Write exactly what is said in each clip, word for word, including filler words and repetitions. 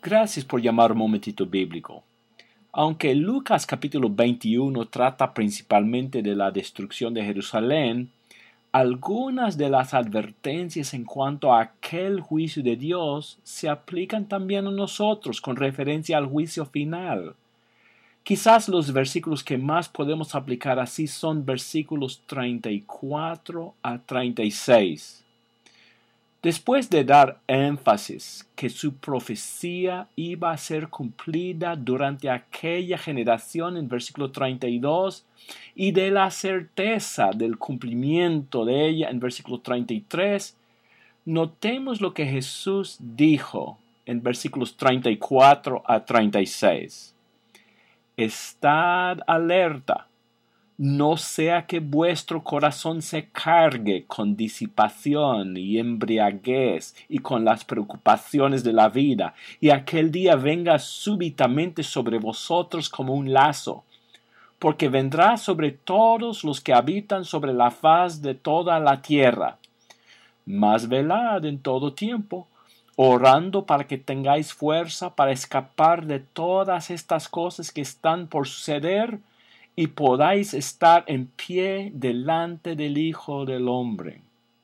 Gracias por llamar un momentito bíblico. Aunque Lucas capítulo veintiuno trata principalmente de la destrucción de Jerusalén, algunas de las advertencias en cuanto a aquel juicio de Dios se aplican también a nosotros con referencia al juicio final. Quizás los versículos que más podemos aplicar así son versículos treinta y cuatro a treinta y seis. Después de dar énfasis que su profecía iba a ser cumplida durante aquella generación en versículo treinta y dos y de la certeza del cumplimiento de ella en versículo treinta y tres, notemos lo que Jesús dijo en versículos treinta y cuatro a treinta y seis. Estad alerta. No sea que vuestro corazón se cargue con disipación y embriaguez y con las preocupaciones de la vida, y aquel día venga súbitamente sobre vosotros como un lazo, porque vendrá sobre todos los que habitan sobre la faz de toda la tierra. Mas velad en todo tiempo, orando para que tengáis fuerza para escapar de todas estas cosas que están por suceder, y podáis estar en pie delante del Hijo del Hombre.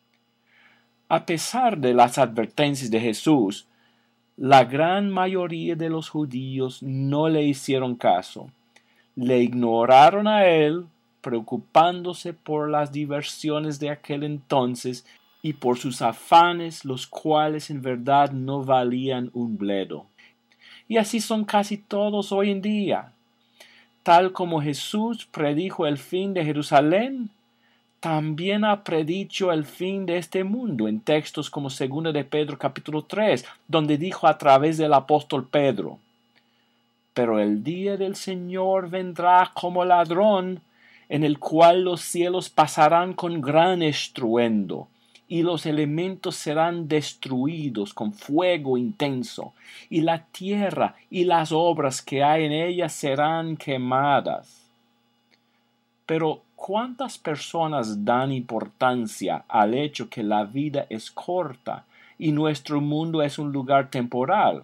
A pesar de las advertencias de Jesús, la gran mayoría de los judíos no le hicieron caso. Le ignoraron a él, preocupándose por las diversiones de aquel entonces y por sus afanes, los cuales en verdad no valían un bledo. Y así son casi todos hoy en día. Tal como Jesús predijo el fin de Jerusalén, también ha predicho el fin de este mundo en textos como segunda de Pedro capítulo tres, donde dijo a través del apóstol Pedro: pero el día del Señor vendrá como ladrón, en el cual los cielos pasarán con gran estruendo, y los elementos serán destruidos con fuego intenso, y la tierra y las obras que hay en ella serán quemadas. Pero, ¿cuántas personas dan importancia al hecho que la vida es corta y nuestro mundo es un lugar temporal?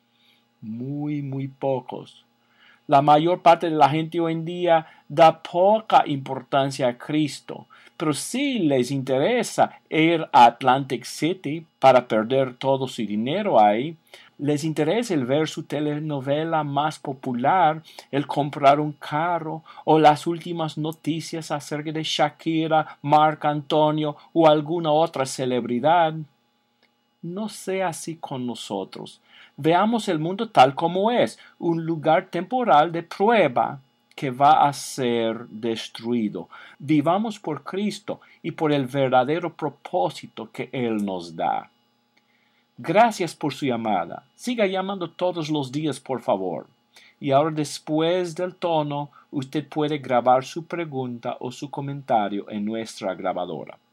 Muy, muy pocos. La mayor parte de la gente hoy en día da poca importancia a Cristo, pero sí les interesa ir a Atlantic City para perder todo su dinero ahí. Les interesa el ver su telenovela más popular, el comprar un carro o las últimas noticias acerca de Shakira, Marc Antonio o alguna otra celebridad. No sea así con nosotros. Veamos el mundo tal como es, un lugar temporal de prueba que va a ser destruido. Vivamos por Cristo y por el verdadero propósito que Él nos da. Gracias por su llamada. Siga llamando todos los días, por favor. Y ahora, después del tono, usted puede grabar su pregunta o su comentario en nuestra grabadora.